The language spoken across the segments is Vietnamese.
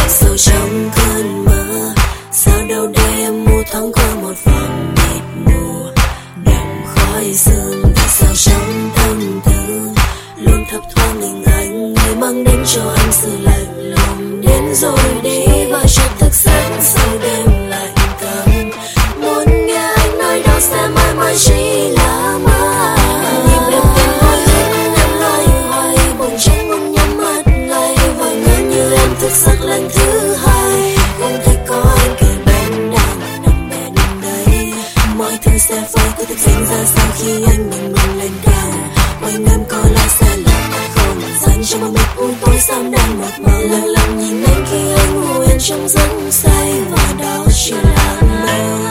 sâu trong cơn mơ. Sao đâu đây em mù thoáng qua một vòng mịt mù, đậm khói sương tại sao trong tâm tư luôn thấp thoáng hình ảnh người mang đến cho anh sự lạnh lùng. Đến rồi đi và chợt thức giấc sau đêm lạnh cấm, muốn nghe anh nói đó sẽ mãi mãi chỉ là mơ. Nhịp đập tim hối hận em loay hoay, buồn chẳng muốn nhắm mắt lại và ngỡ như em thức giấc lần thứ hai. Không thấy có anh kề bên đang nằm bên đây, mọi thứ sẽ phải cứ thực diễn ra sau khi anh mình lên cao. Quanh em có lẽ sẽ là không gian trong một mịt u tối xăm đang một màu lặng lặng nhìn anh khi anh ngủ yên trong giấc say và đó chỉ là mơ.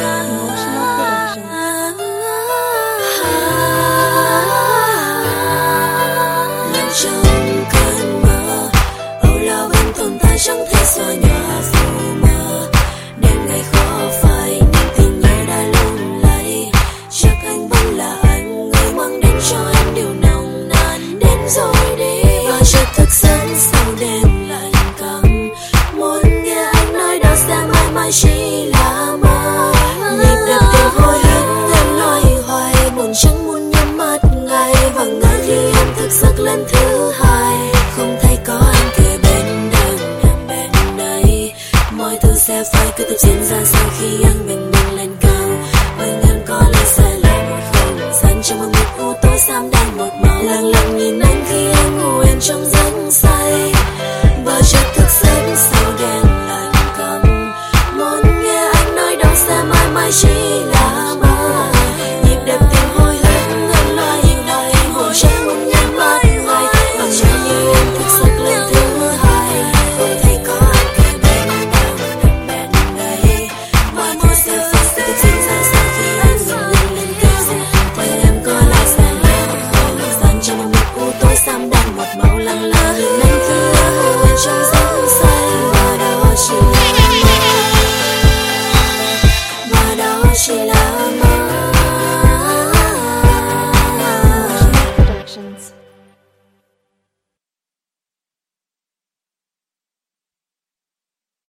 Lặng trong cơn mơ, âu lo vẫn tồn tại chẳng thể xóa nhòa phù mờ. Đêm ngày khó phai, niềm tin nhớ đã lung lay. Chắc anh vẫn là anh, người mang đến cho em điều nồng nàn. Đến rồi đi và chợt thức giấc sau đêm lạnh cấm, muốn nghe anh nói đó sẽ mãi mãi chỉ là mơ. Nhịp đập tim hối hận em loay hoay, buồn chẳng muốn nhắm mắt ngay và ngỡ khi em thức giấc lần thứ hai. Không thấy có anh kề bên đang nằm bên đây, mọi thứ sẽ phải cứ tiếp diễn ra.